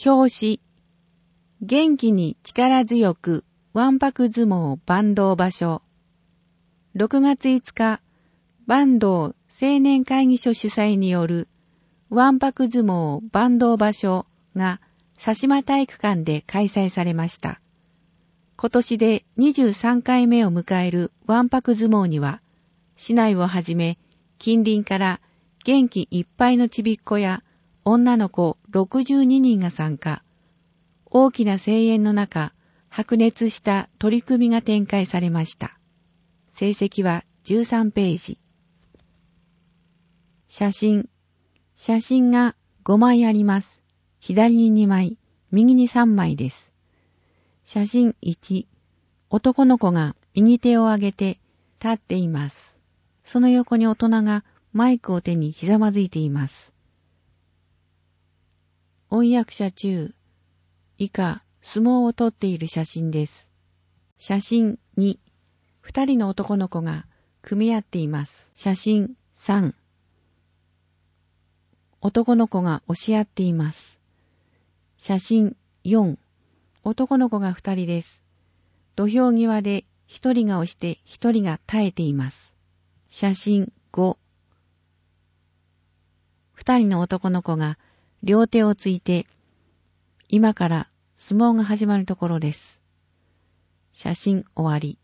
表紙。元気に力強くわんぱく相撲坂東場所。6月5日、坂東青年会議所主催によるわんぱく相撲坂東場所が佐島体育館で開催されました。今年で23回目を迎えるわんぱく相撲には、市内をはじめ近隣から元気いっぱいのちびっ子や女の子62人が参加。大きな声援の中、白熱した取り組みが展開されました。成績は13ページ。写真が5枚あります。左に2枚、右に3枚です。写真1、男の子が右手を上げて立っています。その横に大人がマイクを手にひざまずいています。音役者中、以下、相撲を撮っている写真です。写真2、2人の男の子が組み合っています。写真3、男の子が押し合っています。写真4、男の子が2人です。土俵際で1人が押して1人が耐えています。写真5、2人の男の子が両手をついて、今から相撲が始まるところです。写真終わり。